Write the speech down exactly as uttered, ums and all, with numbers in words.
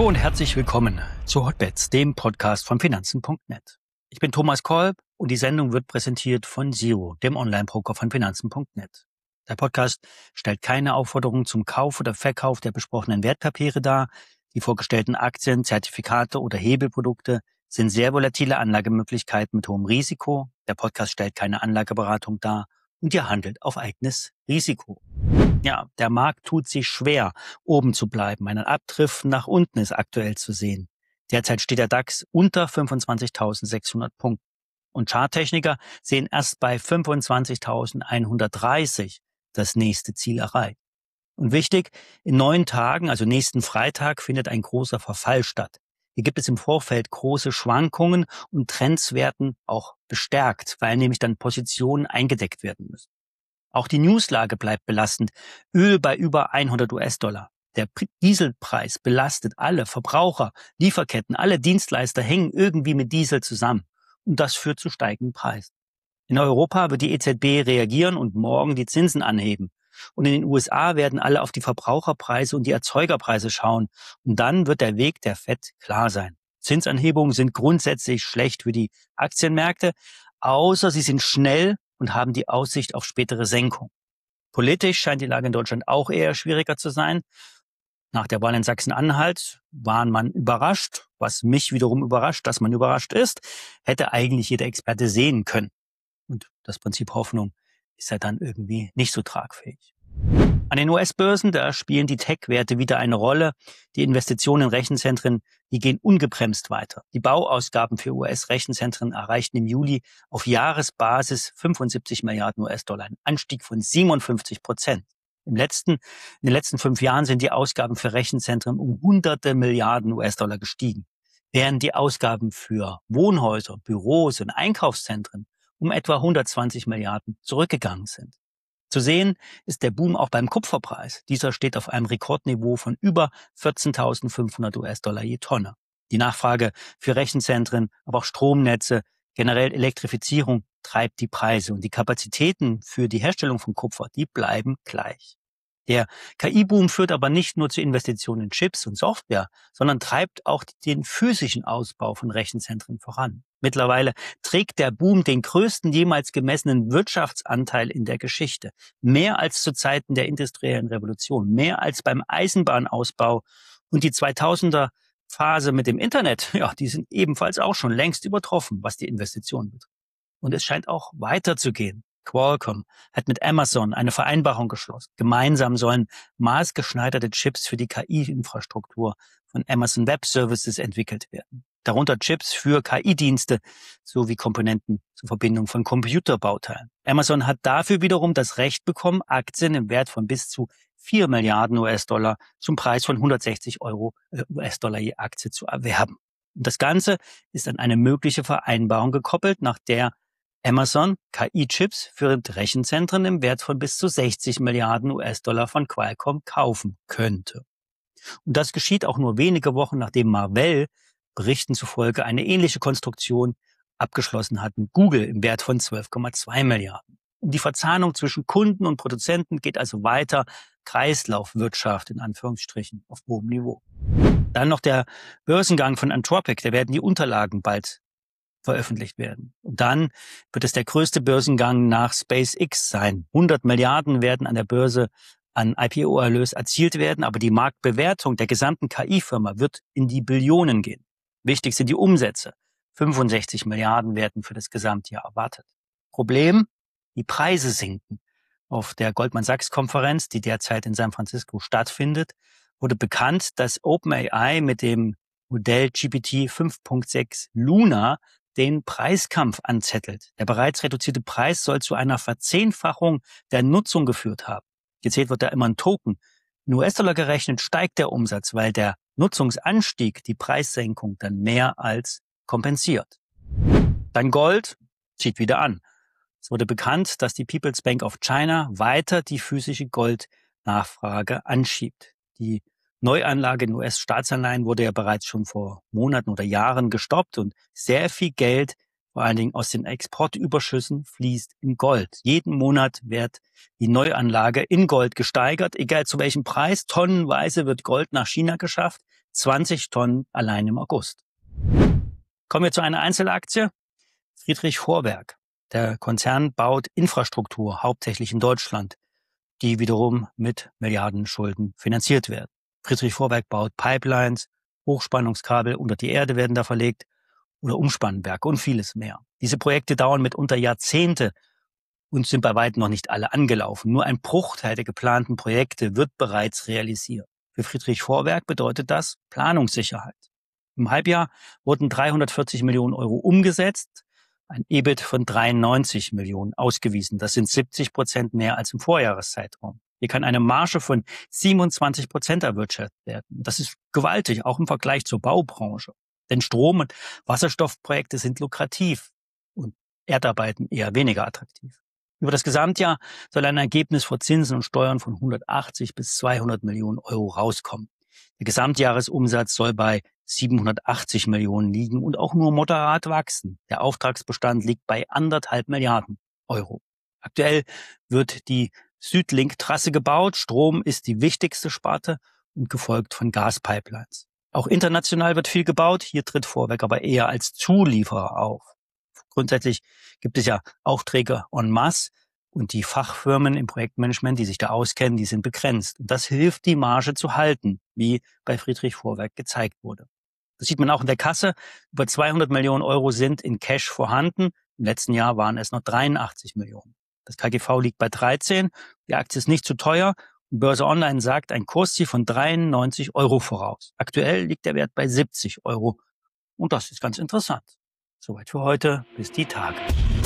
Hallo und herzlich willkommen zu Hotbets, dem Podcast von Finanzen Punkt net. Ich bin Thomas Kolb und die Sendung wird präsentiert von Zero, dem Online-Broker von Finanzen Punkt net. Der Podcast stellt keine Aufforderung zum Kauf oder Verkauf der besprochenen Wertpapiere dar. Die vorgestellten Aktien, Zertifikate oder Hebelprodukte sind sehr volatile Anlagemöglichkeiten mit hohem Risiko. Der Podcast stellt keine Anlageberatung dar und ihr handelt auf eigenes Risiko. Ja, der Markt tut sich schwer, oben zu bleiben. Ein Abdrift nach unten ist aktuell zu sehen. Derzeit steht der DAX unter fünfundzwanzigtausendsechshundert Punkten. Und Charttechniker sehen erst bei fünfundzwanzigtausendeinhundertdreißig das nächste Ziel erreicht. Und wichtig, in neun Tagen, also nächsten Freitag, findet ein großer Verfall statt. Hier gibt es im Vorfeld große Schwankungen und Trends werden auch bestärkt, weil nämlich dann Positionen eingedeckt werden müssen. Auch die Newslage bleibt belastend. Öl bei über hundert US-Dollar. Der Dieselpreis belastet alle Verbraucher, Lieferketten, alle Dienstleister hängen irgendwie mit Diesel zusammen. Und das führt zu steigenden Preisen. In Europa wird die E Z B reagieren und morgen die Zinsen anheben. Und in den U S A werden alle auf die Verbraucherpreise und die Erzeugerpreise schauen. Und dann wird der Weg der Fed klar sein. Zinsanhebungen sind grundsätzlich schlecht für die Aktienmärkte, außer sie sind schnell und haben die Aussicht auf spätere Senkung. Politisch scheint die Lage in Deutschland auch eher schwieriger zu sein. Nach der Wahl in Sachsen-Anhalt war man überrascht, was mich wiederum überrascht, dass man überrascht ist, hätte eigentlich jeder Experte sehen können. Und das Prinzip Hoffnung ist ja dann irgendwie nicht so tragfähig. An den U S-Börsen, da spielen die Tech-Werte wieder eine Rolle. Die Investitionen in Rechenzentren, die gehen ungebremst weiter. Die Bauausgaben für U S-Rechenzentren erreichten im Juli auf Jahresbasis fünfundsiebzig Milliarden US-Dollar, ein Anstieg von siebenundfünfzig Prozent. Im letzten, in den letzten fünf Jahren sind die Ausgaben für Rechenzentren um hunderte Milliarden US-Dollar gestiegen, während die Ausgaben für Wohnhäuser, Büros und Einkaufszentren um etwa hundertzwanzig Milliarden zurückgegangen sind. Zu sehen ist der Boom auch beim Kupferpreis. Dieser steht auf einem Rekordniveau von über vierzehntausendfünfhundert US-Dollar je Tonne. Die Nachfrage für Rechenzentren, aber auch Stromnetze, generell Elektrifizierung treibt die Preise und die Kapazitäten für die Herstellung von Kupfer, die bleiben gleich. Der K I-Boom führt aber nicht nur zu Investitionen in Chips und Software, sondern treibt auch den physischen Ausbau von Rechenzentren voran. Mittlerweile trägt der Boom den größten jemals gemessenen Wirtschaftsanteil in der Geschichte. Mehr als zu Zeiten der industriellen Revolution, mehr als beim Eisenbahnausbau. Und die zweitausender Phase mit dem Internet, ja, die sind ebenfalls auch schon längst übertroffen, was die Investitionen betrifft. Und es scheint auch weiterzugehen. Qualcomm hat mit Amazon eine Vereinbarung geschlossen. Gemeinsam sollen maßgeschneiderte Chips für die K I-Infrastruktur von Amazon Web Services entwickelt werden. Darunter Chips für K I-Dienste sowie Komponenten zur Verbindung von Computerbauteilen. Amazon hat dafür wiederum das Recht bekommen, Aktien im Wert von bis zu vier Milliarden US-Dollar zum Preis von hundertsechzig Euro US-Dollar je Aktie zu erwerben. Und das Ganze ist an eine mögliche Vereinbarung gekoppelt, nach der Amazon K I-Chips für Rechenzentren im Wert von bis zu sechzig Milliarden US-Dollar von Qualcomm kaufen könnte. Und das geschieht auch nur wenige Wochen, nachdem Marvell Berichten zufolge eine ähnliche Konstruktion abgeschlossen hat mit Google im Wert von zwölf Komma zwei Milliarden. Und die Verzahnung zwischen Kunden und Produzenten geht also weiter. Kreislaufwirtschaft in Anführungsstrichen auf hohem Niveau. Dann noch der Börsengang von Anthropic, da werden die Unterlagen bald veröffentlicht werden. Und dann wird es der größte Börsengang nach SpaceX sein. hundert Milliarden werden an der Börse an I P O-Erlös erzielt werden, aber die Marktbewertung der gesamten K I-Firma wird in die Billionen gehen. Wichtig sind die Umsätze. fünfundsechzig Milliarden werden für das Gesamtjahr erwartet. Problem? Die Preise sinken. Auf der Goldman Sachs-Konferenz, die derzeit in San Francisco stattfindet, wurde bekannt, dass OpenAI mit dem Modell G P T fünf Punkt sechs Luna den Preiskampf anzettelt. Der bereits reduzierte Preis soll zu einer Verzehnfachung der Nutzung geführt haben. Gezählt wird da immer ein Token. In U S-Dollar gerechnet steigt der Umsatz, weil der Nutzungsanstieg die Preissenkung dann mehr als kompensiert. Dann Gold zieht wieder an. Es wurde bekannt, dass die People's Bank of China weiter die physische Goldnachfrage anschiebt. Die Neuanlage in U S-Staatsanleihen wurde ja bereits schon vor Monaten oder Jahren gestoppt und sehr viel Geld, vor allen Dingen aus den Exportüberschüssen, fließt in Gold. Jeden Monat wird die Neuanlage in Gold gesteigert, egal zu welchem Preis. Tonnenweise wird Gold nach China geschafft. zwanzig Tonnen allein im August. Kommen wir zu einer Einzelaktie. Friedrich Vorwerk. Der Konzern baut Infrastruktur, hauptsächlich in Deutschland, die wiederum mit Milliardenschulden finanziert werden. Friedrich Vorwerk baut Pipelines, Hochspannungskabel unter die Erde werden da verlegt oder Umspannwerke und vieles mehr. Diese Projekte dauern mitunter Jahrzehnte und sind bei weitem noch nicht alle angelaufen. Nur ein Bruchteil der geplanten Projekte wird bereits realisiert. Für Friedrich Vorwerk bedeutet das Planungssicherheit. Im Halbjahr wurden dreihundertvierzig Millionen Euro umgesetzt, ein E B I T von dreiundneunzig Millionen ausgewiesen. Das sind siebzig Prozent mehr als im Vorjahreszeitraum. Hier kann eine Marge von siebenundzwanzig Prozent erwirtschaftet werden. Das ist gewaltig, auch im Vergleich zur Baubranche. Denn Strom- und Wasserstoffprojekte sind lukrativ und Erdarbeiten eher weniger attraktiv. Über das Gesamtjahr soll ein Ergebnis vor Zinsen und Steuern von hundertachtzig bis zweihundert Millionen Euro rauskommen. Der Gesamtjahresumsatz soll bei siebenhundertachtzig Millionen liegen und auch nur moderat wachsen. Der Auftragsbestand liegt bei anderthalb Milliarden Euro. Aktuell wird die Südlink-Trasse gebaut. Strom ist die wichtigste Sparte und gefolgt von Gaspipelines. Auch international wird viel gebaut. Hier tritt Vorwerk aber eher als Zulieferer auf. Grundsätzlich gibt es ja Aufträge en masse und die Fachfirmen im Projektmanagement, die sich da auskennen, die sind begrenzt. Und das hilft, die Marge zu halten, wie bei Friedrich Vorwerk gezeigt wurde. Das sieht man auch in der Kasse. Über zweihundert Millionen Euro sind in Cash vorhanden. Im letzten Jahr waren es noch dreiundachtzig Millionen. Das K G V liegt bei dreizehn. Die Aktie ist nicht zu teuer. Und Börse Online sagt ein Kursziel von dreiundneunzig Euro voraus. Aktuell liegt der Wert bei siebzig Euro. Und das ist ganz interessant. Soweit für heute. Bis die Tage.